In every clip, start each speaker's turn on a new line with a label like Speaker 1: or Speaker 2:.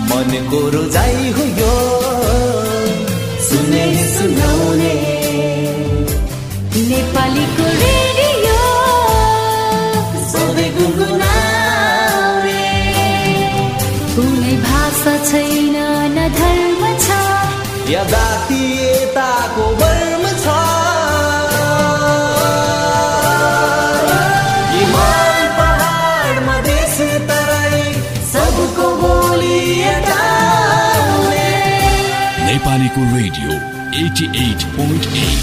Speaker 1: मनको रोजाइ हो यो सुने सुनाउने
Speaker 2: नेपालीको रेडियो
Speaker 1: सधैँ गुनगुनाउने।
Speaker 2: कुनै भाषा छैन न धर्म छ
Speaker 1: या जातीयताको वर्म छ। हिमाल पहाड मधेस तराई सबको बोली एउटाउने।
Speaker 3: नेपालीको रेडियो 88.8।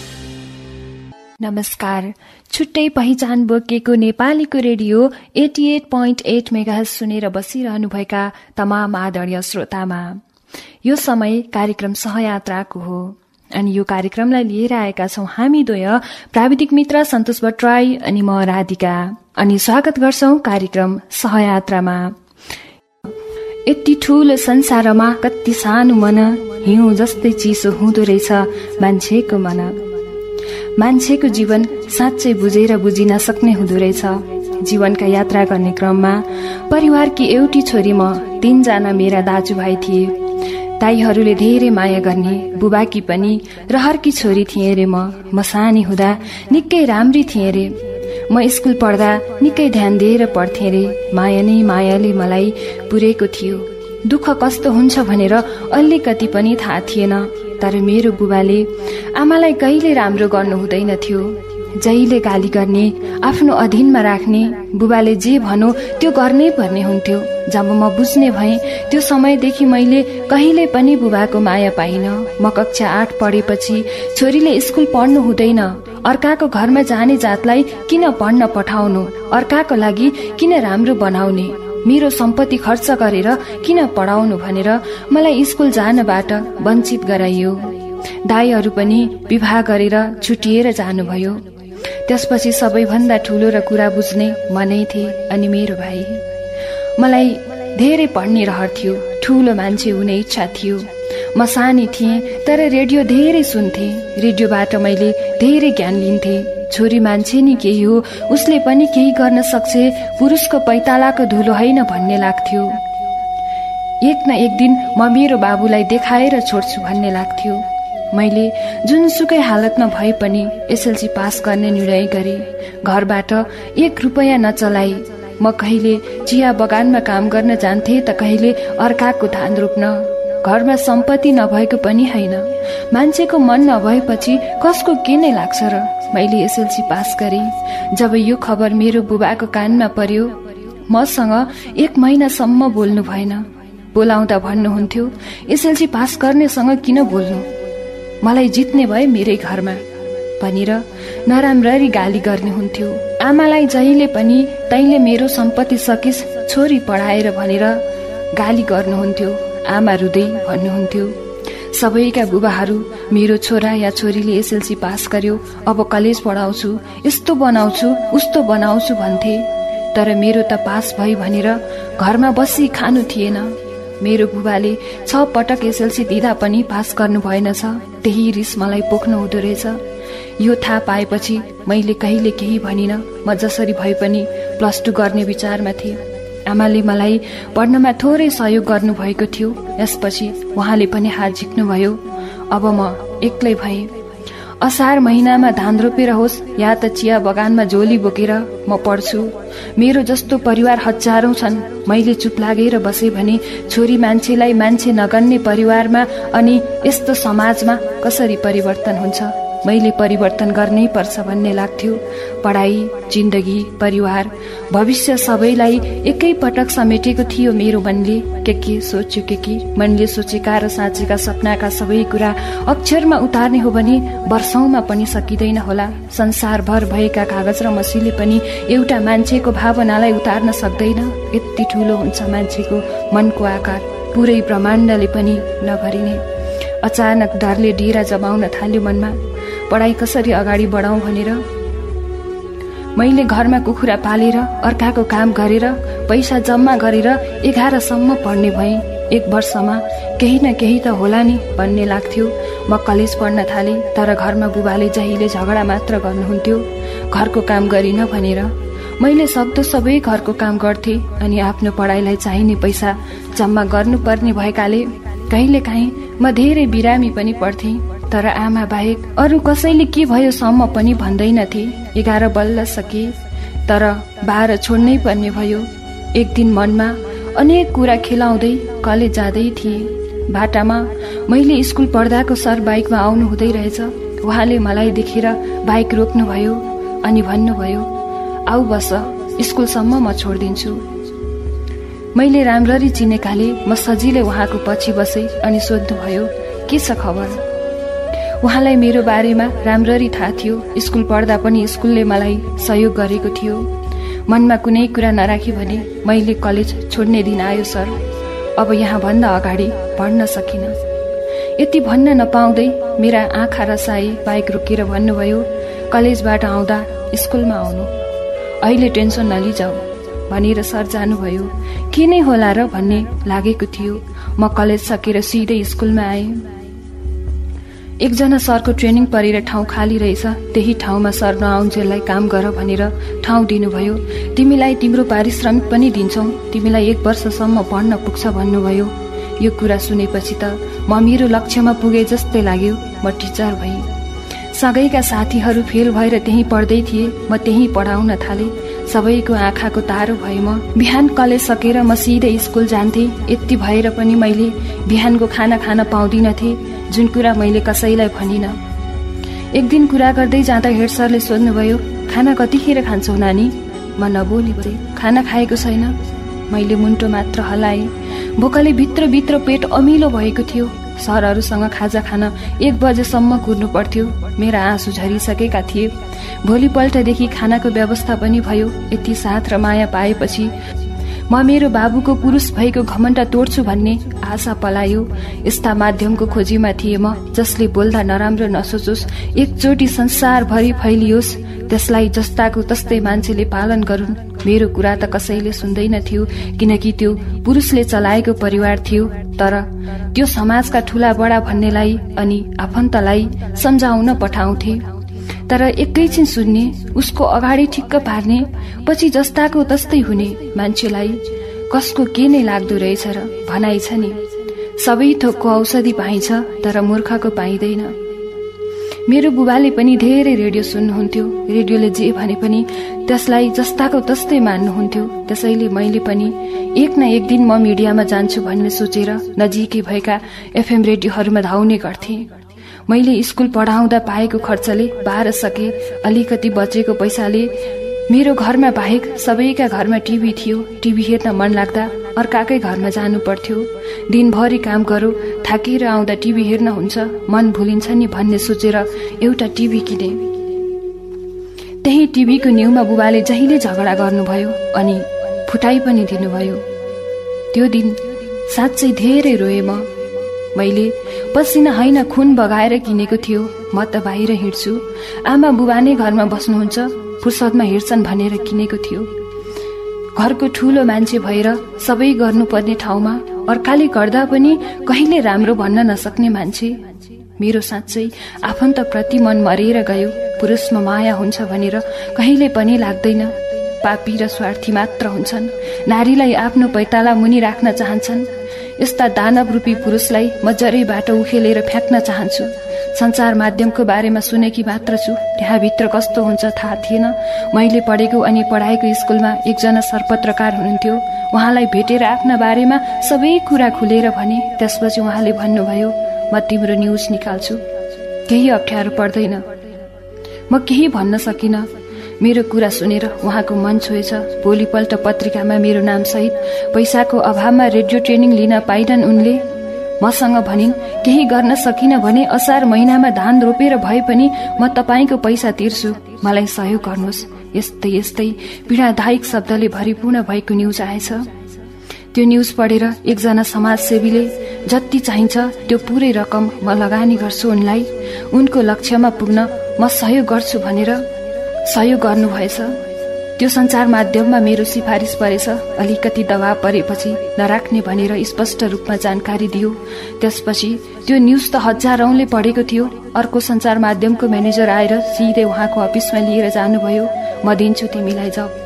Speaker 4: नमस्कार। छुट्टै पहिचान बोकेको नेपालीको रेडियो 88.8 मेगाहर्ज सुनेर बसिरहनुभएका तमाम आदरणीय श्रोतामा यो समय कार्यक्रम सहयात्राको हो अनि यो कार्यक्रमलाई लिएर आएका छौं हामी द्वय प्राविधिक मित्र सन्तोष भट्टराई अनि म राधिका अनि स्वागत गर्छौं कार्यक्रम सहयात्रामा। यति ठूलो संसारमा कति सानो मन हिउँ जस्तै चिसो हुँदो रहेछ मान्छेको मन। मान्छेको जीवन साँच्चै बुझेर बुझिन सक्ने हुँदो रहेछ। जीवनका यात्रा गर्ने क्रममा परिवारकी एउटी छोरी म 3 जना मेरा दाजुभाइ थिए। दाइहरूले धेरै माया गर्ने बुबाकी पनि रहरकी छोरी थिए रे म सानी हुँदा निकै राम्री थिए रे। म स्कुल पढ्दा निकै ध्यान दिएर पढ्थे रे। माया नै मायाले मलाई पुरेको थियो। दुःख कस्तो हुन्छ भनेर अलिकति पनि थाहा थिएन। तर मेरो बुबाले आमालाई कहिले राम्रो गर्नु हुँदैन थियो। जहिले गाली गर्ने आफ्नो अधीनमा राख्ने बुबाले जे भनो त्यो गर्नै पर्ने हुन्थ्यो। जब म बुझ्ने भएँ त्यो समयदेखि मैले कहिले पनि बुबाको माया पाइन। म कक्षा 8 पढेपछि छोरीले स्कुल पढ्नु हुँदैन, अर्काको घरमा जाने जातलाई किन पढ्न पठाउनु, अर्काको लागि किन राम्रो बनाउने, मेरो सम्पत्ति खर्च गरेर किन पढाउनु भनेर मलाई स्कुल जानबाट वञ्चित गराइयो। दाइहरू पनि विवाह गरेर छुटिएर जानुभयो। त्यसपछि सबैभन्दा ठूलो र कुरा बुझ्ने म नै थिए अनि मेरो भाइ। मलाई धेरै पढ्ने रहर थियो, ठूलो मान्छे हुने इच्छा थियो। म सानी थिएँ तर रेडियो धेरै सुन्थे। रेडियोबाट मैले धेरै ज्ञान लिन्थे। छोरी मान्छे नि केही हो, उसले पनि केही गर्न सक्छ, पुरुषको पैतालाको धुलो होइन भन्ने लाग्थ्यो। एक न एक दिन म मेरो बाबुलाई देखाएर छोड्छु भन्ने लाग्थ्यो। मैले जुनसुकै हालतमा भए पनि एसएलसी पास गर्ने निर्णय गरे। घरबाट 1 रुपैयाँ नचलाई म कहिले चिया बगानमा काम गर्न जान्थे त कहिले अर्काको धान रोप्न। घरमा सम्पत्ति नभएको पनि होइन। मान्छेको मन नभएपछि कसको के नै लाग्छ र। मैले एसएलसी पास गरे। जब यो खबर मेरो बुबाको कानमा पर्यो मसँग 1 महिनासम्म बोल्नु भएन। बोलाउँदा भन्नुहुन्थ्यो एसएलसी पास गर्नेसँग किन बोल्नु, मलाई जित्ने भए मेरै घरमा भनेर नराम्ररी गाली गर्नुहुन्थ्यो। आमालाई जहिले पनि तैँले मेरो सम्पत्ति सकिस छोरी पढाएर भनेर गाली गर्नुहुन्थ्यो। आमा रुँदै भन्नुहुन्थ्यो सबैका बुबाहरू मेरो छोरा या छोरीले एसएलसी पास गर्यो, अब कलेज पढाउँछु, यस्तो बनाउँछु उस्तो बनाउँछु भन्थे। तर मेरो त पास भई भनेर घरमा बसी खानु थिएन। मेरो बुबाले 6 पटक एसएलसी दिँदा पनि पास गर्नु भएनछ। त्यही रिस मलाई पोख्नु हुँदो रहेछ। यो थाहा पाएपछि मैले कहिले केही भनिन। म जसरी भए पनि +2 गर्ने विचारमा थिएँ। आमाले मलाई पढ्नमा थोरै सहयोग गर्नु भएको थियो। यसपछि उहाँले पनि हात झिक्नुभयो। अब म एक्लै भएँ। असार महिनामा धान रोपेर होस् या त चिया बगानमा झोली बोकेर म पढ्छु। मेरो जस्तो परिवार हजारौं छन्। मैले चुप लागेर बसे भने छोरी मान्छेलाई मान्छे नगन्ने परिवारमा अनि यस्तो समाजमा कसरी परिवर्तन हुन्छ। मैले परिवर्तन गर्नै पर्छ भन्ने लाग्थ्यो। पढाइ, जिन्दगी, परिवार, भविष्य सबैलाई एकै पटक समेटेको थियो मेरो मनले। के सोच्यो के मनले सोचेका र साँचेका सपनाका सबै कुरा अक्षरमा उतार्ने हो भने वर्षौंमा पनि सकिँदैन होला। संसारभर भएका कागज र मसीले पनि एउटा मान्छेको भावनालाई उतार्न सक्दैन। यति ठूलो हुन्छ मान्छेको मनको आकार, पुरै ब्रह्माण्डले पनि नभरिने। अचानक डरले डेरा जमाउन थाल्यो मनमा। पढाइ कसरी अगाडि बढाउँ भनेर मैले घरमा कुखुरा पालेर अर्काको काम गरेर पैसा जम्मा गरेर 11 सम्म पढ्ने भएँ। 1 वर्षमा केही न केही त होला नि भन्ने लाग्थ्यो। म कलेज पढ्न थालेँ तर घरमा बुबाले जहिले झगडा मात्र गर्नुहुन्थ्यो घरको काम गरिन भनेर। मैले सक्दो सबै घरको काम गर्थे अनि आफ्नो पढाइलाई चाहिने पैसा जम्मा गर्नुपर्ने भएकाले कहिलेकाहीँ म धेरै बिरामी पनि पर्थेँ। तर आमा बाहेक अरू कसैले के भयो सम्म पनि भन्दैनथे। 11 बल्ल सके तर 12 छोड्नै पर्ने भयो। एक दिन मनमा अनेक कुरा खेलाउँदै कलेज जाँदै थिए। बाटामा मैले स्कुल पढ्दाको सर बाइकमा आउनु हुँदै रहेछ। उहाँले मलाई देखेर बाइक रोक्नुभयो अनि भन्नुभयो, आऊ बस, स्कुलसम्म म छोडिदिन्छु। मैले राम्ररी चिनेकाले म सजिलै उहाँको पछि बसे अनि सोध्नुभयो, के छ खबर? उहाँलाई मेरो बारेमा राम्ररी थाहा थियो। स्कुल पढ्दा पनि स्कुलले मलाई सहयोग गरेको थियो। मनमा कुनै कुरा नराखी भने मैले कलेज छोड्ने दिन आयो सर। अब यहाँभन्दा अगाडि पढ्न सकिन। यति भन्न नपाउँदै मेरा आँखा रसाए बाइक रोकेर भन्नुभयो, कलेजबाट आउँदा स्कुलमा आउनु, अहिले टेन्सन नलिजाऊ भनेर सर जानुभयो। के नै होला र भन्ने लागेको थियो। म कलेज सकेर सिधै स्कुलमा आएँ। एकजना सरको ट्रेनिङ परेर ठाउँ खाली रहेछ। त्यही ठाउँमा सर नआउन्जेललाई काम गर भनेर ठाउँ दिनुभयो। तिमीलाई तिम्रो पारिश्रमिक पनि दिन्छौ, तिमीलाई 1 वर्षसम्म पढ्न पुग्छ भन्नुभयो। यो कुरा सुनेपछि त म मेरो लक्ष्यमा पुगे जस्तै लाग्यो। म टिचर भएँ। सँगैका साथीहरू फेल भएर त्यहीँ पढ्दै थिए, म त्यहीँ पढाउन थाले। सबैको आँखाको तारो भए। म बिहान कलेज सकेर म सिधै स्कुल जान्थे। यति भएर पनि मैले बिहानको खाना खान पाउँदिनथे, जुन कुरा मैले कसैलाई भनिन। एक दिन कुरा गर्दै जाँदा हेड सरले सोध्नुभयो, खाना कतिखेर खान्छौ नानी? म नबोली बोले, खाना खाएको छैन। मैले मुन्टो मात्र हल्लाएँ। भोकले भित्र पेट अमिलो भएको थियो। सरहरूसँग खाजा खान 1 बजेसम्म कुर्नु पर्थ्यो। मेरा आँसु झरिसकेका थिए। भोलिपल्टदेखि खानाको व्यवस्था पनि भयो। यति साथ र माया पाएपछि म मेरो बाबुको पुरुष भएको घमण्ड तोड्छु भन्ने आशा पलायो। यस्ता माध्यमको खोजीमा थिए म, जसले बोल्दा नराम्रो नसोचोस्, एकचोटि संसारभरि फैलियोस्, त्यसलाई जस्ताको तस्तै मान्छेले पालन गरून्। मेरो कुरा त कसैले सुन्दैन थियो, किनकि त्यो पुरुषले चलाएको परिवार थियो। तर त्यो समाजका ठूला बडा भन्नेलाई अनि आफन्तलाई सम्झाउन पठाउँथे। तर एकैछिन सुन्ने, उसको अगाडि ठिक्क पार्ने, पछि जस्ताको तस्तै हुने मान्छेलाई कसको के नै लाग्दो रहेछ र भनाइ छ नि। सबै थोकको औषधि पाइन्छ, तर मूर्खको पाइँदैन। मेरो बुबाले पनि धेरै रेडियो सुन्नुहुन्थ्यो। रेडियोले जे भने पनि त्यसलाई जस्ताको तस्तै मान्नुहुन्थ्यो। त्यसैले मैले पनि एक न एक दिन म मिडियामा जान्छु भन्ने सोचेर नजिकै भएका FM रेडियोहरूमा धाउने गर्थे। मैले स्कुल पढाउँदा पाएको खर्चले 12 सके। अलिकति बचेको पैसाले मेरो घरमा बाहेक सबैका घरमा टिभी थियो। टिभी हेर्न मन लाग्दा अर्काकै घरमा जानु पर्थ्यो। दिनभरि काम गरो, थाकेर आउँदा टिभी हेर्न हुन्छ, मन भुलिन्छ नि भन्ने सोचेर एउटा टिभी किने। त्यही टिभीको न्युमा बुबाले जहिले झगडा गर्नुभयो अनि फुटाइ पनि दिनुभयो। त्यो दिन साँच्चै धेरै रोए म। मैले पसिना होइन खुन बगाएर किनेको थियो। म त बाहिर हिँड्छु, आमा बुबा नै घरमा बस्नुहुन्छ, फुर्सदमा हिँड्छन् भनेर किनेको थियो। घरको ठूलो मान्छे भएर सबै गर्नुपर्ने ठाउँमा अर्काले गर्दा पनि कहिले राम्रो भन्न नसक्ने मान्छे। मेरो साँच्चै आफन्तप्रति मन मरेर गयो। पुरुषमा माया हुन्छ भनेर कहिले पनि लाग्दैन। पापी र स्वार्थी मात्र हुन्छन्। नारीलाई आफ्नो पैताला मुनि राख्न चाहन्छन्। यस्ता दानव रूपी पुरुषलाई म जरैबाट उखेलेर फ्याँक्न चाहन्छु। सञ्चार माध्यमको बारेमा सुनेकी मात्र छु, त्यहाँभित्र कस्तो हुन्छ थाहा थिएन। मैले पढेको अनि पढाएको स्कुलमा एकजना सरपत्रकार हुनुहुन्थ्यो। उहाँलाई भेटेर आफ्ना बारेमा सबै कुरा खुलेर भने। त्यसपछि उहाँले भन्नुभयो, म तिम्रो न्युज निकाल्छु, केही अप्ठ्यारो पर्दैन। म केही भन्न सकिन। मेरो कुरा सुनेर उहाँको मन छोएछ। भोलिपल्ट पत्रिकामा मेरो नाम सहित पैसाको अभावमा रेडियो ट्रेनिङ लिन पाइनन् उनले। मसँग भनिन्, केही गर्न सकिन भने असार महिनामा धान रोपेर भए पनि म तपाईको पैसा तिर्छु, मलाई सहयोग गर्नुहोस्। यस्तै यस्तै पीडादायक शब्दले भरिपूर्ण भएको न्युज आएछ। त्यो न्युज पढेर एकजना समाजसेवीले जति चाहिन्छ त्यो पूरै रकम म लगानी गर्छु उनलाई, उनको लक्ष्यमा पुग्न म सहयोग गर्छु भनेर सहयोग गर्नुभएछ। त्यो सञ्चार माध्यममा मेरो सिफारिस परेछ। अलिकति दबाब परेपछि नराख्ने भनेर स्पष्ट रूपमा जानकारी दियो। त्यसपछि त्यो न्युज त हजारौंले पढेको थियो। अर्को सञ्चार माध्यमको म्यानेजर आएर सिधै उहाँको अफिसमा लिएर जानुभयो। म दिन्छु तिमीलाई जब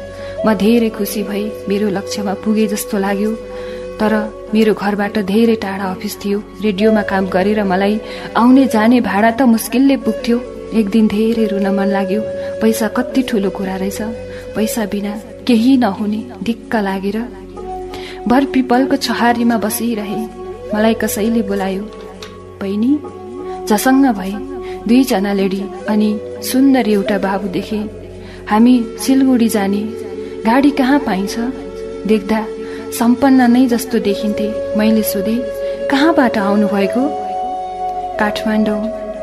Speaker 4: म धेरै खुसी भए। मेरो लक्ष्यमा पुगे जस्तो लाग्यो। तर मेरो घरबाट धेरै टाढा अफिस थियो। रेडियोमा काम गरेर मलाई आउने जाने भाडा त मुस्किलले पुग्थ्यो। एक दिन धेरै रुन मन लाग्यो। पैसा कति ठुलो कुरा रहेछ। पैसा बिना केही नहुने दिक्क लागेर बर पिपलको छहारीमा बसिरहे। मलाई कसैले बोलायो, बहिनी। झसङ्ग भए। 2 जना लेडी अनि सुन्दर एउटा बाबु देखे। हामी सिलगढी जाने गाडी कहाँ पाइन्छ? देख्दा सम्पन्न नै जस्तो देखिन्थे। मैले सोधे, कहाँबाट आउनुभएको? काठमाडौँ।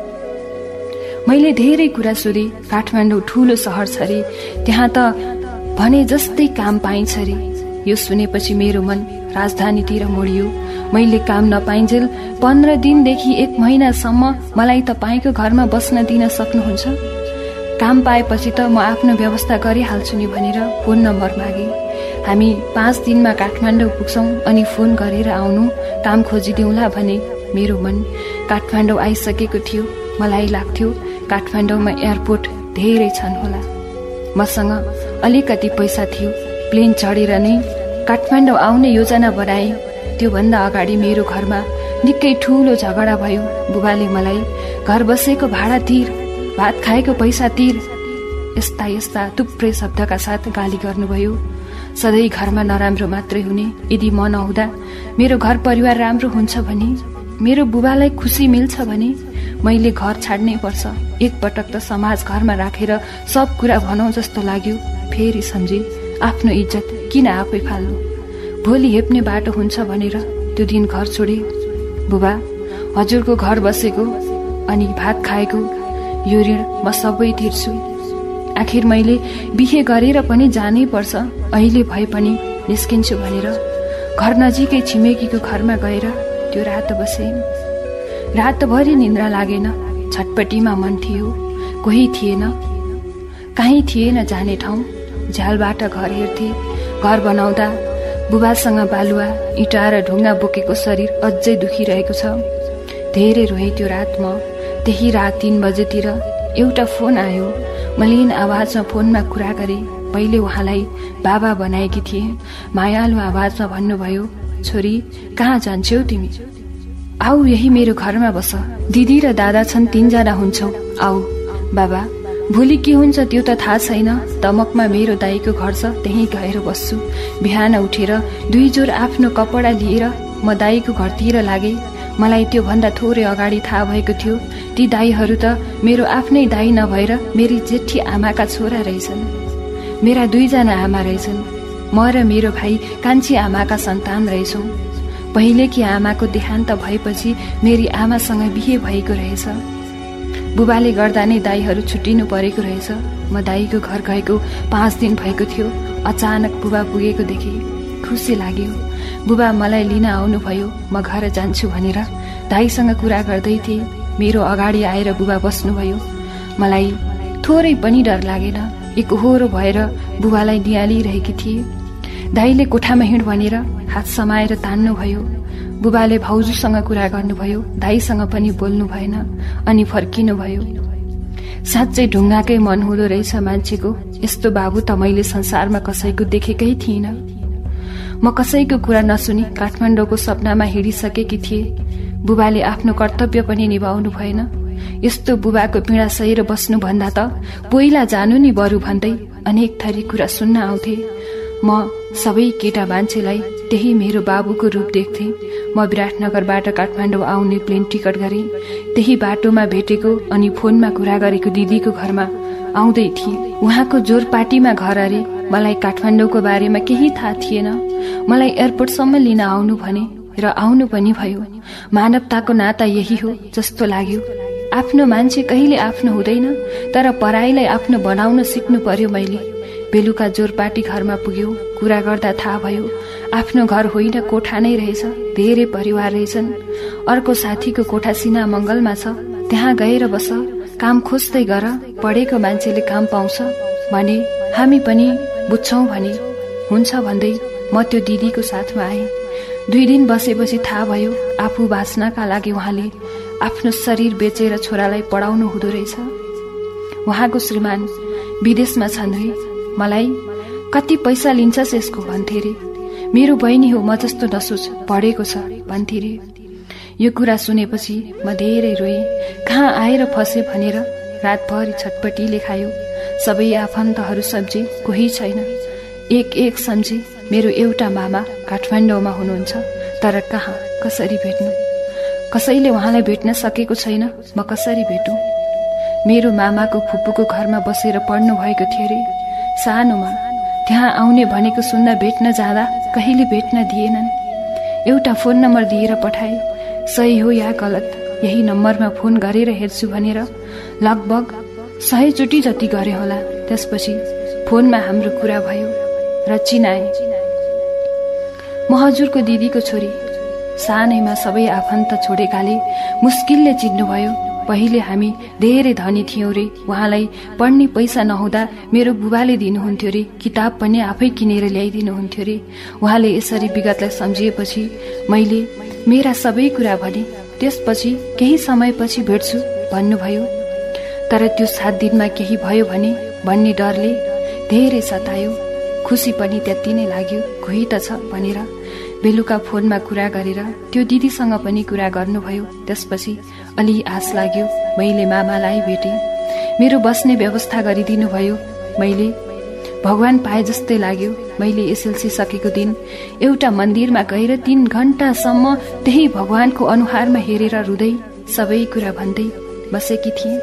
Speaker 4: मैले धेरै कुरा सोधे। काठमाडौँ ठुलो सहर छ रे, त्यहाँ त भने जस्तै काम पाइन्छ रे। यो सुनेपछि मेरो मन राजधानीतिर मोडियो। मैले काम नपाइन्जेल 15 दिनदेखि 1 महिनासम्म मलाई तपाईँको घरमा बस्न दिन सक्नुहुन्छ? काम पाएपछि त म आफ्नो व्यवस्था गरिहाल्छु नि भनेर फोन नम्बर मागे। हामी 5 दिनमा काठमाडौँ पुग्छौं अनि फोन गरेर आउनु, काम खोजिदिउँला भने। मेरो मन काठमाडौँ आइसकेको थियो। मलाई लाग्थ्यो काठमाडौँमा एयरपोर्ट धेरै छन् होला। मसँग अलिकति पैसा थियो। प्लेन चढेर नै काठमाडौँ आउने योजना बनाए। त्योभन्दा अगाडि मेरो घरमा निकै ठूलो झगडा भयो। बुबाले मलाई घर बसेको भाडा तिर, भात खाएको पैसा तिर, यस्ता यस्ता थुप्रै शब्दका साथ गाली गर्नुभयो। सधैँ घरमा नराम्रो मात्रै हुने। यदि म नहुँदा मेरो घर परिवार राम्रो हुन्छ भने, मेरो बुबालाई खुसी मिल्छ भने मैले घर छाड्नै पर्छ। एकपटक त समाज घरमा राखेर सब कुरा भनौं जस्तो लाग्यो। फेरि सम्झे, आफ्नो इज्जत किन आफै फाल्नु, भोलि हेप्ने बाटो हुन्छ भनेर त्यो दिन घर छोडे। बुबा, हजुरको घर बसेको अनि भात खाएको यो ऋण म सबै तिर्छु। आखिर मैले बिहे गरेर पनि जानै पर्छ। अहिले भए पनि निस्किन्छु भनेर घर नजिकै छिमेकीको घरमा गएर त्यो रात बसे। रातभरि निन्द्रा लागेन। छटपटीमा मन थियो। कोही थिएन, कहीँ थिएन जाने ठाउँ। झ्यालबाट घर हेर्थे। घर बनाउँदा बुबासँग बालुवा, इँटा र ढुङ्गा बोकेको शरीर अझै दुखिरहेको छ। धेरै रोए त्यो रात म। त्यही रात 3 बजेतिर एउटा फोन आयो। मलिन आवाजमा फोनमा कुरा गरे। पहिले उहाँलाई बाबा बनाएकी थिए। मायालु आवाजमा भन्नुभयो, छोरी कहाँ जान्छौ तिमी? आऊ यही मेरो घरमा बस। दिदी र दादा छन्, 3 जना हुन्छौ। आऊ। बाबा, भोलि के हुन्छ त्यो त थाहा छैन। दमकमा मेरो दाईको घर छ, त्यहीँ गएर बस्छु। बिहान उठेर 2 जोर आफ्नो कपडा लिएर म दाईको घरतिर लागे। मलाई त्यो भन्दा थोरै अगाडि थाहा भएको थियो ती दाईहरू त मेरो आफ्नै दाई नभएर मेरी जेठी आमाका छोरा रहेछन्। मेरा 2 जना आमा रहेछन्। म र मेरो भाइ कान्छी आमाका सन्तान रहेछौँ। पहिलेकी आमाको देहान्त भएपछि मेरी आमासँग बिहे भएको रहेछ। बुबाले गर्दा नै दाईहरू छुट्टिनु परेको रहेछ। म दाईको घर गएको 5 दिन भएको थियो। अचानक बुबा पुगेको देखे। खुसी लाग्यो। बुबा मलाई लिन आउनुभयो। म घर जान्छु भनेर दाईसँग कुरा गर्दै थिएँ। मेरो अगाडि आएर बुबा बस्नुभयो। मलाई थोरै पनि डर लागेन। एकहोरो भएर बुबालाई निहालिरहेकी थिए। दाईले कोठामा हिँड भनेर हात समाएर तान्नुभयो। बुबाले भाउजूसँग कुरा गर्नुभयो। दाईसँग पनि बोल्नु भएन अनि फर्किनुभयो। साँच्चै ढुङ्गाकै मन हुँदो रहेछ मान्छेको। यस्तो बाबु त मैले संसारमा कसैको देखेकै थिइनँ। म कसैको कुरा नसुनी काठमाडौँको सपनामा हिँडिसकेकी थिएँ। बुबाले आफ्नो कर्तव्य पनि निभाउनु भएन। यस्तो बुबाको पीडा सहेर बस्नुभन्दा त पहिला जानु नि बरु भन्दै अनेक थरी कुरा सुन्न आउँथे। म सबै केटा मान्छेलाई त्यही मेरो बाबुको रूप देख्थे। म विराटनगरबाट काठमाडौँ आउने प्लेन टिकट गरेँ। त्यही बाटोमा भेटेको अनि फोनमा कुरा गरेको दिदीको घरमा आउँदै थिएँ। उहाँको जोरपाटीमा घर अरे। मलाई काठमाडौँको बारेमा केही थाहा थिएन। मलाई एयरपोर्टसम्म लिन आउनु भने र आउनु पनि भयो। मानवताको नाता यही हो जस्तो लाग्यो। आफ्नो मान्छे कहिले आफ्नो हुँदैन, तर पराईलाई आफ्नो बनाउन सिक्नु पर्यो। मैले बेलुका जोरपाटी घरमा पुग्यो। कुरा गर्दा थाहा भयो आफ्नो घर होइन, कोठा नै रहेछ। धेरै परिवार रहेछन्। अर्को साथीको कोठा सिना मङ्गलमा छ, त्यहाँ गएर बस, काम खोज्दै गर, पढेको मान्छेले काम पाउँछ भने हामी पनि बुझ्छौँ भने हुन्छ भन्दै म त्यो दिदीको साथमा आएँ। 2 दिन बसेपछि थाहा भयो आफू बाँच्नका लागि उहाँले आफ्नो शरीर बेचेर छोरालाई पढाउनु हुँदो रहेछ। उहाँको श्रीमान विदेशमा छन् रे। मलाई कति पैसा लिन्छस् यसको भन्थे रे। मेरो बहिनी हो म जस्तो नसोच, पढेको छ भन्थे रे। यो कुरा सुनेपछि म धेरै रोएँ। कहाँ आएर फसे भनेर रातभरि छटपटीले खायो। सबै आफन्तहरू सम्झे, कोही छैन। एक सम्झे मेरो एउटा मामा काठमाडौँमा हुनुहुन्छ, तर कहाँ, कसरी भेट्नु? कसैले उहाँलाई भेट्न सकेको छैन, म कसरी भेटौँ? मेरो मामाको फुपूको घरमा बसेर पढ्नु भएको थियो रे सानोमा। त्यहाँ आउने भनेको सुन्दा भेट्न जाँदा कहिले भेट्न दिएनन्। एउटा फोन नम्बर दिएर पठाए। सही हो या गलत, यही नम्बरमा फोन गरेर हेर्छु भनेर लगभग 100 चोटि जति गरे होला। त्यसपछि फोनमा हाम्रो कुरा भयो र चिनाए। म हजुरको दिदीको छोरी। सानैमा सबै आफन्त छोडेकाले मुस्किलले चिन्नुभयो। पहिले हामी धेरै धनी थियौँ रे। उहाँलाई पढ्ने पैसा नहुँदा मेरो बुबाले दिनुहुन्थ्यो रे। किताब पनि आफै किनेर ल्याइदिनुहुन्थ्यो रे। उहाँले यसरी विगतलाई सम्झिएपछि मैले मेरा सबै कुरा भने। त्यसपछि केही समयपछि भेट्छु भन्नुभयो। तर त्यो 7 दिनमा केही भयो भने भन्ने डरले धेरै सतायो। खुसी पनि त्यति नै लाग्यो, कोही त छ भनेर। बेलुका फोनमा कुरा गरेर त्यो दिदीसँग पनि कुरा गर्नुभयो। त्यसपछि अलि आश लाग्यो। मैले मामालाई भेटेँ। मेरो बस्ने व्यवस्था गरिदिनु भयो। मैले भगवान पाए जस्तै लाग्यो। मैले एसएलसी सकेको दिन एउटा मन्दिरमा गएर 3 घण्टासम्म त्यही भगवानको अनुहारमा हेरेर रुँदै सबै कुरा भन्दै बसेकी थिएँ।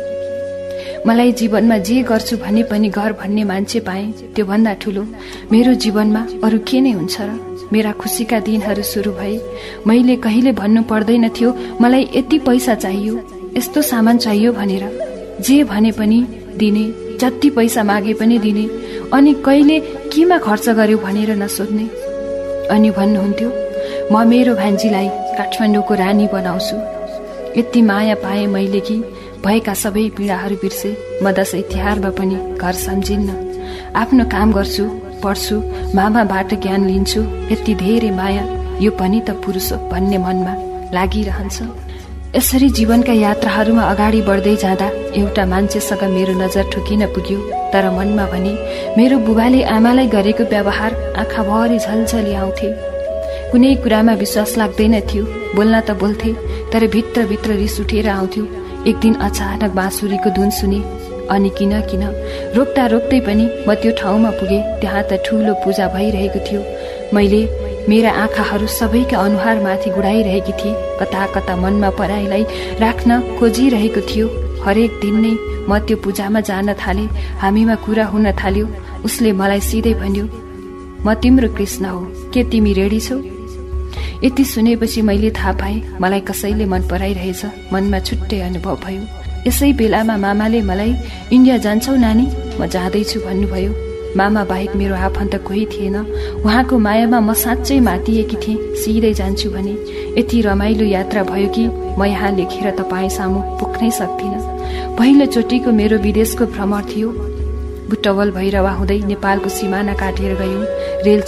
Speaker 4: मलाई जीवनमा जे गर्छु भने पनि गर भन्ने मान्छे पाएँ। त्योभन्दा ठुलो मेरो जीवनमा अरू के नै हुन्छ र? मेरा खुसीका दिनहरू सुरु भए। मैले कहिले भन्नु पर्दैन थियो मलाई यति पैसा चाहियो, यस्तो सामान चाहियो भनेर। जे भने पनि दिने, जति पैसा मागे पनि दिने, अनि कहिले केमा खर्च गर्यो भनेर नसोध्ने। अनि भन्नुहुन्थ्यो म मेरो भान्जीलाई काठमाडौँको रानी बनाउँछु। यति माया पाएँ मैले कि भएका सबै पीडाहरू बिर्से। म दशैं तिहारमा पनि घर सम्झिन्न। आफ्नो काम गर्छु, पढ्छु, मामाबाट ज्ञान लिन्छु। यति धेरै माया, यो पनि त पुरुष हो भन्ने मनमा लागिरहन्छ। यसरी जीवनका यात्राहरूमा अगाडि बढ्दै जाँदा एउटा मान्छेसँग मेरो नजर ठोकिन पुग्यो। तर मनमा भने मेरो बुबाले आमालाई गरेको व्यवहार आँखाभरि झलझली आउँथे। कुनै कुरामा विश्वास लाग्दैन थियो। बोल्न त बोल्थे, तर भित्रभित्र रिस उठेर आउँथ्यो। एक दिन अचानक बाँसुरीको धुन सुने। अनि किन रोक्दा रोक्दै पनि म त्यो ठाउँमा पुगेँ। त्यहाँ त ठुलो पूजा भइरहेको थियो। मैले मेरा आँखाहरू सबैका अनुहारमाथि गुडाइरहेकी थिएँ। कता कता मनमा पराईलाई राख्न खोजिरहेको थियो। हरेक दिन नै म त्यो पूजामा जान थालेँ। हामीमा कुरा हुन थाल्यो। उसले मलाई सिधै भन्यो, म तिम्रो कृष्ण हो, के तिमी रेडी छौ? यति सुनेपछि मैले थाहा पाएँ मलाई कसैले मन पराइरहेछ। मनमा छुट्टै अनुभव भयो। यसै बेलामा मामाले मलाई इन्डिया जान्छौ नानी? म जाँदैछु भन्नुभयो। मामा बाहेक मेरो आफन्त कोही थिएन। उहाँको मायामा म साँच्चै मातिएकी थिएँ। सिधै जान्छु भने यति रमाइलो यात्रा भयो कि म यहाँ लेखेर तपाईँ सामु पुग्नै सक्दिनँ। पहिलो चोटिको मेरो विदेशको भ्रमण थियो। बुटवल भैरवा हुँदै नेपालको सिमाना काटेर गयौं। रेल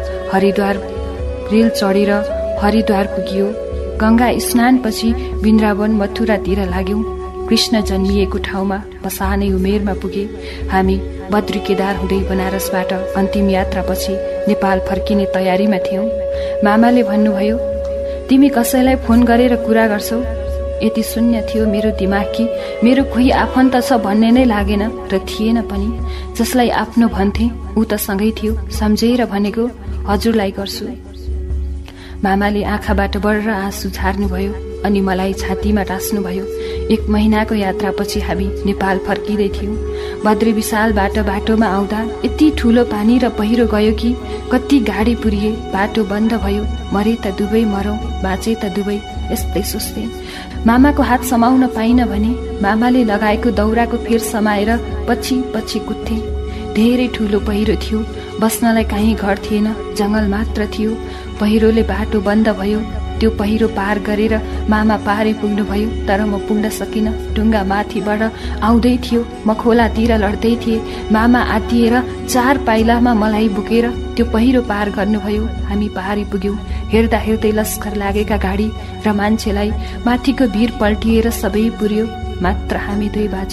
Speaker 4: चढेर हरिद्वार पुग्यो। गंगा स्नानपछि वृन्दावन मथुरातिर लाग्यौं। कृष्ण जन्मिएको ठाउँमा म सानै उमेरमा पुगे। हामी बद्री केदार हुँदै बनारसबाट अन्तिम यात्रापछि नेपाल फर्किने तयारीमा थियौं। मामाले भन्नुभयो, तिमी कसैलाई फोन गरेर कुरा गर्छौ? यति शून्य थियो मेरो दिमाग कि मेरो कोही आफन्त छ भन्ने नै लागेन र थिएन पनि। जसलाई आफ्नो भन्थे ऊ त सँगै थियो। सम्झेर भनेको हजुरलाई गर्छु। मामाले आँखाबाट बढ्र आँसु झार्नुभयो अनि मलाई छातीमा टास्नुभयो। 1 महिनाको यात्रापछि हामी नेपाल फर्किँदै थियौं। बद्री विशालबाट बाटोमा आउँदा यति ठूलो पानी र पहिरो गयो कि कति गाडी पुरिए। बाटो बन्द भयो। मरे त दुवै मरौं, बाँचे त दुवै, यस्तै सोच्थे। मामाको हात समाउन पाइन भने मामाले लगाएको दौराको फेर समाएर पछि पछि कुद्थे। धेरै ठूलो पहिरो थियो। बस्नलाई कहीँ घर थिएन, जंगल मात्र थियो। पहिरोले बाटो बन्द भयो। त्यो पहिरो पार गरेर मामा पारै पुग्नुभयो, तर म पुग्न सकिन। ढुङ्गा माथिबाट आउँदै थियो। म खोलातिर लड्दै थिएँ। मामा आत्तिएर 4 पाइलामा मलाई बोकेर त्यो पहिरो पार गर्नुभयो। हामी पारै पुग्यौं। हेर्दा हेर्दै लस्कर लागेका गाडी र मान्छेलाई माथिको भिर पल्टिएर सबै पुर्यो। मात्र हामी 2 बाज्यौं।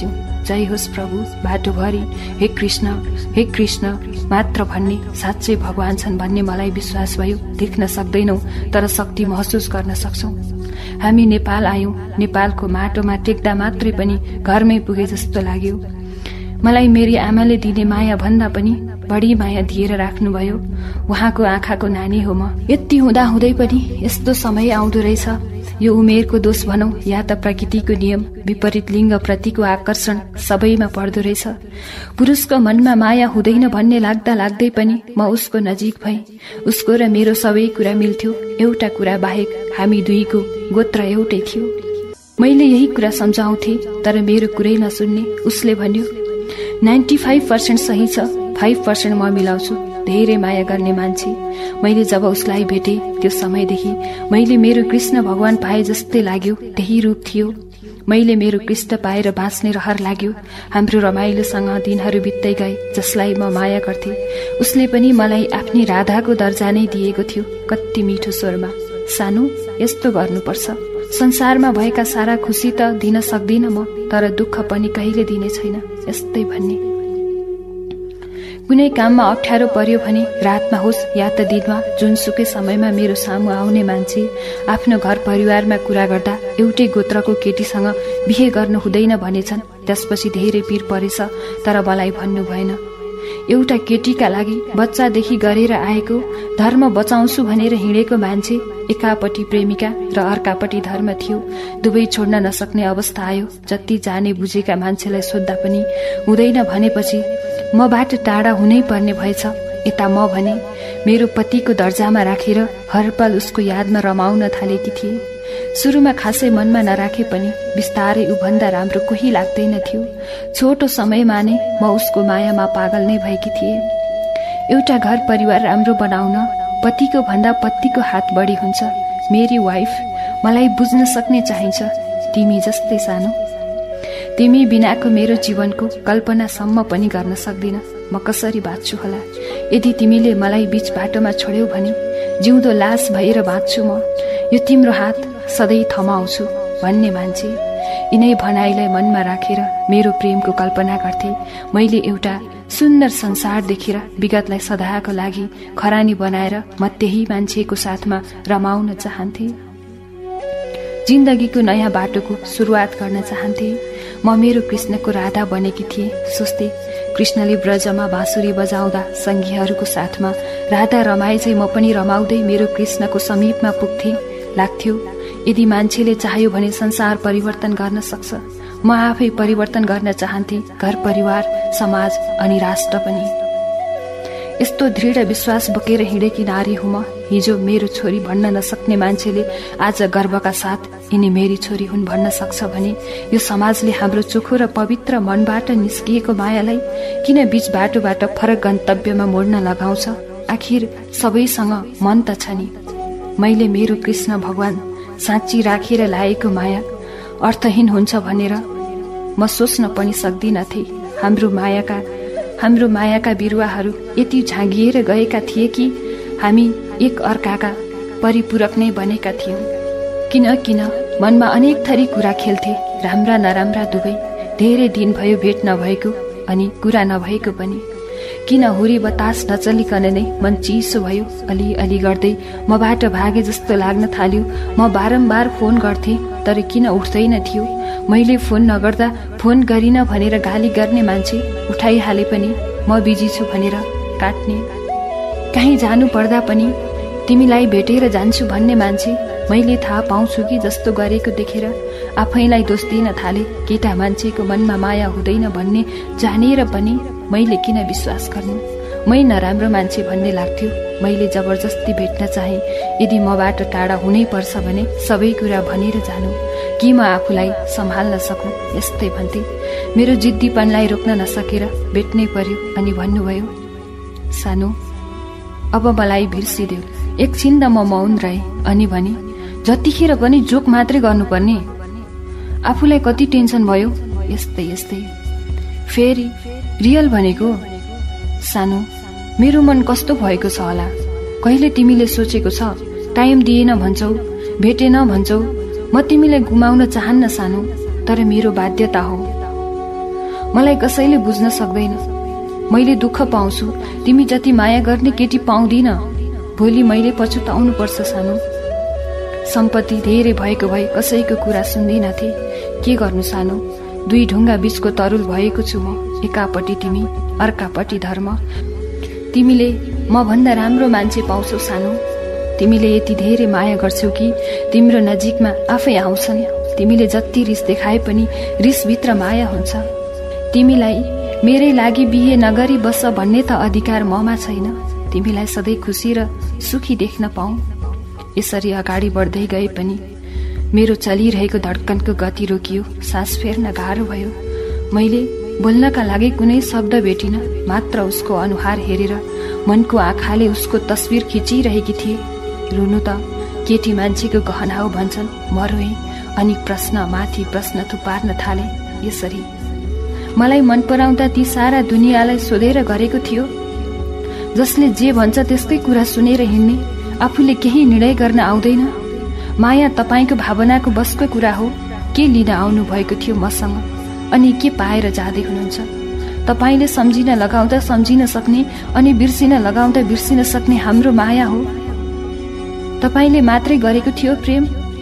Speaker 4: जय होस् प्रभु बाटोभरि हे कृष्ण मात्र भन्ने साँच्चै भगवान छन् भन्ने मलाई विश्वास भयो। देख्न सक्दैनौ तर शक्ति महसुस गर्न सक्छौ। हामी नेपाल आयौं, नेपालको माटोमा टेक्दा मात्रै पनि घरमै पुगे जस्तो लाग्यो। मलाई मेरी आमाले दिने माया भन्दा पनि बढी माया दिएर राख्नुभयो। उहाँको आँखाको नानी हो म। यति हुँदाहुँदै पनि यस्तो समय आउँदो रहेछ। यो उमेरको दोष भनौं या त प्रकृतिको नियम, विपरीत लिङ्ग प्रतिको आकर्षण सबैमा पर्दो रहेछ। पुरुषको मनमा माया हुँदैन भन्ने लाग्दा लाग्दै पनि म उसको नजिक भएँ। उसको र मेरो सबै कुरा मिल्थ्यो। एउटा कुरा बाहेक हामी दुईको गोत्र एउटै थियो। मैले यही कुरा सम्झाउँथे तर मेरो कुरै नसुन्ने। उसले भन्यो 95% सही छ, 5% म मिलाउँछु। धेरै माया गर्ने मान्छे। मैले जब उसलाई भेटे त्यो समयदेखि मैले मेरो कृष्ण भगवान पाए जस्तै लाग्यो। त्यही रूप थियो। मैले मेरो कृष्ण पाएर बाँच्ने रहर लाग्यो। हाम्रो रमाइलोसँग दिनहरू बित्दै गए। जसलाई म माया गर्थे उसले पनि मलाई आफ्नी राधाको दर्जा नै दिएको थियो। कति मिठो स्वरमा, सानो यस्तो गर्नुपर्छ। संसारमा भएका सारा खुसी त दिन सक्दिन म, तर दुःख पनि कहिले दिने छैन यस्तै भन्ने। कुनै काममा अप्ठ्यारो पर्यो भने रातमा होस् या त दिनमा, जुनसुकै समयमा मेरो सामु आउने मान्छे आफ्नो घर परिवारमा कुरा गर्दा एउटै गोत्रको केटीसँग बिहे गर्नु हुँदैन भनेछन्। त्यसपछि धेरै पीर परेछ तर मलाई भन्नु भएन। एउटा केटीका लागि बच्चादेखि गरेर आएको धर्म बचाउँछु भनेर हिँडेको मान्छे एकापट्टि प्रेमिका र अर्कापट्टि धर्म थियो। दुवै छोड्न नसक्ने अवस्था आयो। जति जाने बुझेका मान्छेलाई सोद्धा पनि हुँदैन भनेपछि मबाट टाढा हुनै पर्ने भएछ। यता म भने मेरो पतिको दर्जामा राखेर हरपल उसको यादमा रमाउन थालेकी थिए। सुरुमा खासै मनमा नराखे पनि बिस्तारै उभन्दा राम्रो कोही लाग्दैन थियो। छोटो समयमा नै म उसको मायामा पागल नै भएकी थिए। एउटा घर परिवार राम्रो बनाउन पतिको भन्दा पतिको हात बढी हुन्छ। मेरी वाइफ मलाई बुझ्न सक्ने चाहिन्छ। तिमी जस्तै सानो। तिमी बिनाको मेरो जीवनको कल्पनासम्म पनि गर्न सक्दिन। म कसरी बाँच्छु होला। यदि तिमीले मलाई बीच बाटोमा छोड्यौ भने जिउँदो लास भएर बाँच्छु म। यो तिम्रो हात सधैँ थमाउँछु भन्ने मान्छे। यिनै भनाइलाई मनमा राखेर मेरो प्रेमको कल्पना गर्थे। मैले एउटा सुन्दर संसार देखेर विगतलाई सदाको लागि खरानी बनाएर म त्यही मान्छेको साथमा रमाउन चाहन्थे। जिन्दगीको नयाँ बाटोको सुरुवात गर्न चाहन्थे। म मेरो कृष्णको राधा बनेकी थिएँ। सोच्थे कृष्णले ब्रजमा बाँसुरी बजाउँदा सङ्गीहरूको साथमा राधा रमाए चाहिँ म पनि रमाउँदै मेरो कृष्णको समीपमा पुग्थे। लाग्थ्यो यदि मान्छेले चाह्यो भने संसार परिवर्तन गर्न सक्छ। म आफै परिवर्तन गर्न चाहन्थे, घर परिवार, समाज अनि राष्ट्र पनि। यस्तो दृढ विश्वास बोकेर हिँडेकी नारी हुँ म। हिजो मेरो छोरी भन्न नसक्ने मान्छेले आज गर्वका साथ यिनी मेरी छोरी हुन् भन्न सक्छ भने यो समाजले हाम्रो चोखो र पवित्र मनबाट निस्किएको मायालाई किन बीच बाटोबाट फरक गन्तव्यमा मोड्न लगाउँछ? आखिर सबैसँग मन त छ नि। मैले मेरो कृष्ण भगवान साँच्ची राखेर लाएको माया अर्थहीन हुन्छ भनेर म सोच्न पनि सक्दिनथे। हाम्रो मायाका बिरुवाहरू यति झाँगिएर गएका थिए कि हामी एक अर्काका परिपूरक नै बनेका थियौं। किन मनमा अनेक थरी कुरा खेल्थे, राम्रा नराम्रा दुवै। धेरै दिन भयो भेट नभएको अनि कुरा नभएको पनि। किन हुरी बतास नचलिकन नै मन चिसो भयो। अलि गर्दै मबाट भागे जस्तो लाग्न थाल्यो। म बारम्बार फोन गर्थे तर किन उठ्दैन थियो। मैले फोन नगर्दा फोन गरिन भनेर गाली गर्ने मान्छे उठाइहाले पनि म बिजी छु भनेर काट्ने। कहीँ जानु पर्दा पनि तिमीलाई भेटेर जान्छु भन्ने मान्छे मैले थाहा पाउँछु कि जस्तो गरेको देखेर आफैलाई दोष दिन थाले। केटा मान्छेको मनमा माया हुँदैन भन्ने जानेर पनि मैले किन विश्वास गर्नु? मै नराम्रो मान्छे भन्ने लाग्थ्यो। मैले जबरजस्ती भेट्न चाहे। यदि मबाट टाढा हुनै पर्छ भने सबै कुरा भनेर जानु कि म आफूलाई सम्हाल्न सकूं यस्तै भन्थे। मेरो जिद्दीपनलाई रोक्न नसकेर भेट्नै पर्यो अनि भन्नुभयो, सानो अब मलाई बिर्सिदेऊ। एकछिन त म मौन रहे अनि भने, जतिखेर पनि जोक मात्रै गर्नुपर्ने? आफूलाई कति टेन्सन भयो। यस्तै फेरि रियल भनेको। सानो मेरो मन कस्तो भएको छ होला? कहिले तिमीले सोचेको छ? टाइम दिएन भन्छौ, भेटेन भन्छौ। म तिमीलाई गुमाउन चाहन्न सानो, तर मेरो बाध्यता हो। मलाई कसैले बुझ्न सक्दैन। मैले दुःख पाउँछु, तिमी जति माया गर्ने केटी पाउँदिन। भोलि मैले पछुताउनु पर्छ सानो। सम्पत्ति धेरै भएको भए कसैको कुरा सुन्दिनथे। के गर्नु सानो, दुई ढुङ्गा बीचको तरुल भएको छु म। एकापट्टि तिमी, अर्कापट्टि धर्म। तिमीले म भन्दा राम्रो मान्छे पाउँछौ सानो। तिमीले यति धेरै माया गर्छौ कि तिम्रो नजिकमा आफै आउँछन्। तिमीले जति रिस देखाए पनि रिसभित्र माया हुन्छ। तिमीलाई मेरै लागि बिहे नगरी बस भन्ने त अधिकार ममा छैन। तिमीलाई सधैँ खुसी र सुखी देख्न पाऊँ। यसरी अगाडि बढ्दै गए पनि मेरो चलिरहेको धड्कनको गति रोकियो। सास फेर्न गाह्रो भयो। मैले बोल्नका लागि कुनै शब्द भेटिन। मात्र उसको अनुहार हेरेर मनको आँखाले उसको तस्बिर खिचिरहेकी थिए। रुनु त केटी मान्छेको गहना हो भन्छन्। म रोएँ अनि प्रश्न माथि प्रश्न थुपार्न थाले। यसरी मलाई मन पराउँदा ती सारा दुनियाँलाई सोधेर गरेको थियो। जसले जे भन्छ त्यसकै कुरा सुनेर हिँड्ने, आफूले केही निर्णय गर्न आउँदैन। माया तपाईको भावनाको बसको कुरा हो। के लिन आउनु भएको थियो मसँग अनि के पाएर जाँदै हुनुहुन्छ? तपाईले सम्झिन लगाउँदा सम्झिन सक्ने अनि बिर्सिन लगाउँदा बिर्सिन सक्ने हाम्रो माया हो। तपाईले मात्रै गरेको थियो प्रेम।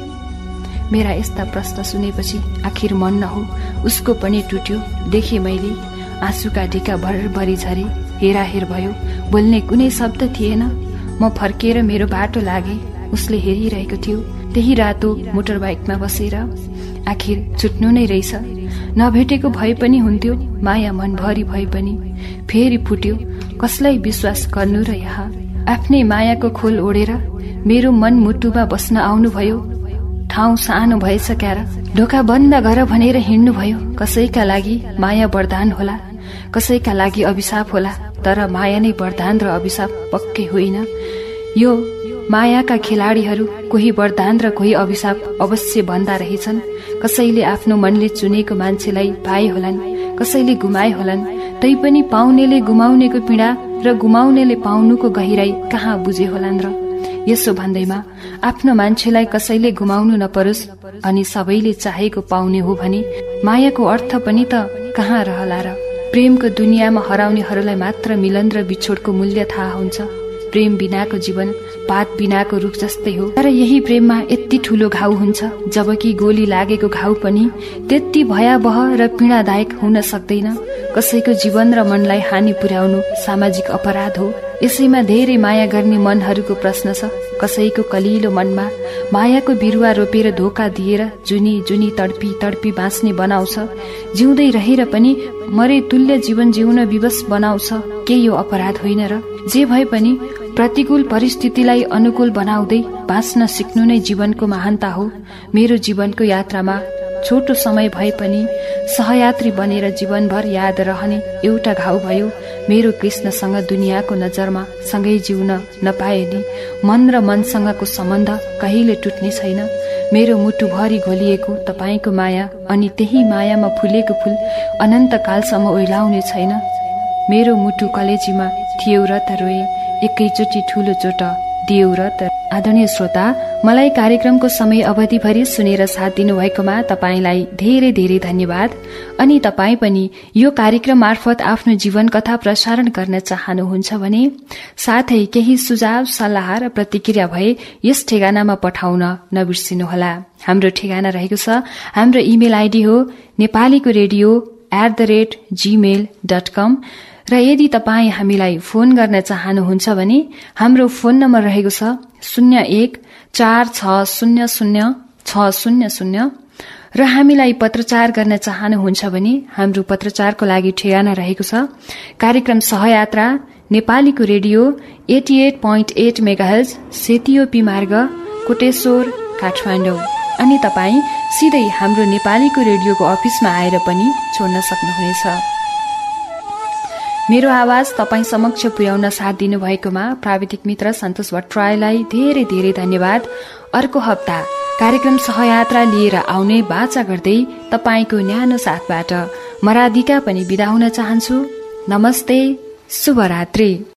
Speaker 4: मेरा यस्ता प्रश्न सुनेपछि आखिर मन नहो उसको पनि टुट्यो। देखे मैले आँसुका ढिका भरभरि झरे। हेराहेर भयो, बोल्ने कुनै शब्द थिएन। म फर्केर मेरो बाटो लागे। उसले हेरिरहेको थियो। त्यही रातो मोटर बाइकमा बसेर। आखिर छुट्नु नै रहेछ। नभेटेको भए पनि हुन्थ्यो। माया मनभरि भए पनि फेरि फुट्यो। कसलाई विश्वास गर्नु र यहाँ आफ्नै मायाको खोल ओढेर मेरो मन मुटुमा बस्न आउनुभयो। ठाउँ सानो भएछ क्यार, ढोका बन्द गर भनेर हिँड्नुभयो। कसैका लागि माया वरदान होला, कसैका लागि अभिशाप होला। तर माया नै वरदान र अभिशाप पक्कै होइन। यो मायाका खेलाडीहरू कोही वरदान र कोही अभिशाप अवश्य भन्दा रहेछन्। कसैले आफ्नो मनले चुनेको मान्छेलाई पाए होलान्, कसैले गुमाए होलान्। तैपनि पाउनेले गुमाउनेको पीडा र गुमाउनेले पाउनुको गहिराई कहाँ बुझे होलान् र? यसो भन्दैमा आफ्नो मान्छेलाई कसैले गुमाउनु नपरोस् अनि सबैले चाहेको पाउने हो भने मायाको अर्थ पनि त कहाँ रहला र? प्रेमको दुनियाँमा हराउनेहरूलाई मात्र मिलन र बिछोडको मूल्य थाहा हुन्छ। प्रेम बिनाको जीवन पात बिनाको रुख जस्तै हो। तर यही प्रेममा यति ठूलो घाउ हुन्छ, जबकि गोली लागेको घाउ पनि त्यति भयावह र पीडादायक हुन सक्दैन। कसैको जीवन र मनलाई हानि पुर्याउनु सामाजिक अपराध हो। यसैमा धेरै माया गर्ने मनहरूको प्रश्न छ। कसैको कलिलो मनमा मायाको बिरुवा रोपेर धोका दिएर जुनी जुनी तडपी तडपी बाँच्ने बनाउँछ। जिउँदै रहेर पनि मरे तुल्य जीवन जिउन विवश बनाउँछ। के यो अपराध होइन र? जे भए पनि प्रतिकूल परिस्थितिलाई अनुकूल बनाउँदै बाँच्न सिक्नु नै जीवनको महानता हो। मेरो जीवनको यात्रामा छोटो समय भए पनि सहयात्री बनेर जीवनभर याद रहने एउटा घाउ भयो। मेरो कृष्णसँग दुनियाँको नजरमा सँगै जिउन नपाएनी मन र मनसँगको सम्बन्ध कहिले टुट्ने छैन। मेरो मुटुभरि घोलिएको तपाईको माया अनि त्यही मायामा फुलेको फूल अनन्त कालसम्म ओइलाउने छैन। मेरो मुटु कलेजीमा थियो र त रोए, एकैचोटि ठूलो चोट दियो र त। आदरणीय श्रोता, मलाई कार्यक्रमको समय अवधिभरि सुनेर साथ दिनुभएकोमा तपाईलाई धेरै धेरै धन्यवाद। अनि तपाईँ पनि यो कार्यक्रम मार्फत आफ्नो जीवन कथा प्रसारण गर्न चाहनुहुन्छ भने साथै केही सुझाव सल्लाह र प्रतिक्रिया भए यस ठेगानामा पठाउन नबिर्सिनुहोला। हाम्रो ठेगाना रहेको छ, हाम्रो इमेल आइडी हो nepalicoradio@gmail.com र यदि तपाईँ हामीलाई फोन गर्न चाहनुहुन्छ भने हाम्रो फोन नम्बर रहेको छ 0146000600 र हामीलाई पत्रचार गर्न चाहनुहुन्छ भने हाम्रो पत्रचारको लागि ठेगाना रहेको छ कार्यक्रम सहयात्रा नेपालीको रेडियो 88.8 मेगाहर्ज सेतियोपी मार्ग कोटेश्वर काठमाडौँ। अनि तपाईँ सिधै हाम्रो नेपालीको रेडियोको अफिसमा आएर पनि छोड्न सक्नुहुनेछ। मेरो आवाज तपाईँ समक्ष पुर्याउन साथ दिनुभएकोमा प्राविधिक मित्र सन्तोष भट्टराईलाई धेरै धेरै धन्यवाद। अर्को हप्ता कार्यक्रम सहयात्रा लिएर आउने बाचा गर्दै तपाईको न्यानो साथबाट म राधिका पनि बिदा हुन चाहन्छु। नमस्ते, शुभरात्रि।